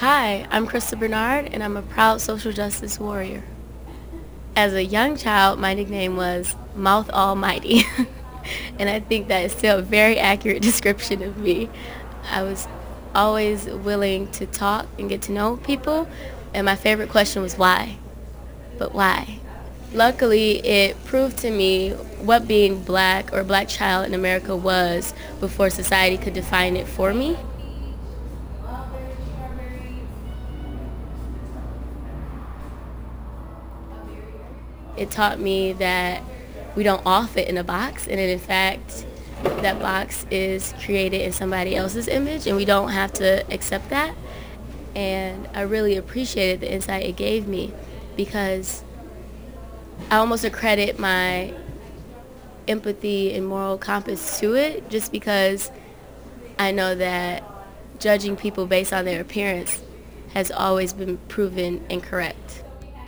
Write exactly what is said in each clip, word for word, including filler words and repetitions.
Hi, I'm Krista Bernard, and I'm a proud social justice warrior. As a young child, my nickname was Mouth Almighty, and I think that is still a very accurate description of me. I was always willing to talk and get to know people, and my favorite question was why? But why? Luckily, it proved to me what being black or black child in America was before society could define it for me. It taught me that we don't all fit in a box, and in fact, that box is created in somebody else's image, and we don't have to accept that. And I really appreciated the insight it gave me because I almost accredit my empathy and moral compass to it just because I know that judging people based on their appearance has always been proven incorrect.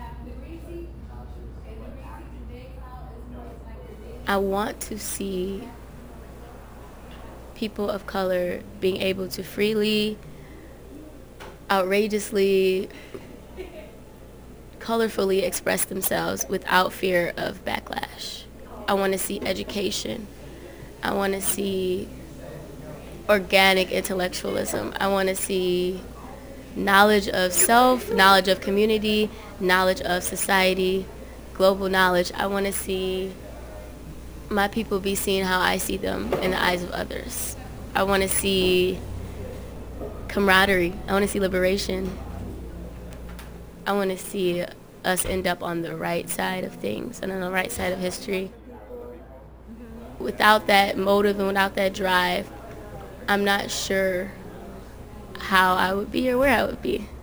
I want to see people of color being able to freely, outrageously, colorfully express themselves without fear of backlash. I want to see education. I want to see organic intellectualism. I want to see knowledge of self, knowledge of community, knowledge of society, global knowledge. I want to see my people be seen how I see them in the eyes of others. I want to see camaraderie. I want to see liberation. I want to see us end up on the right side of things and on the right side of history. Without that motive and without that drive, I'm not sure how I would be or where I would be.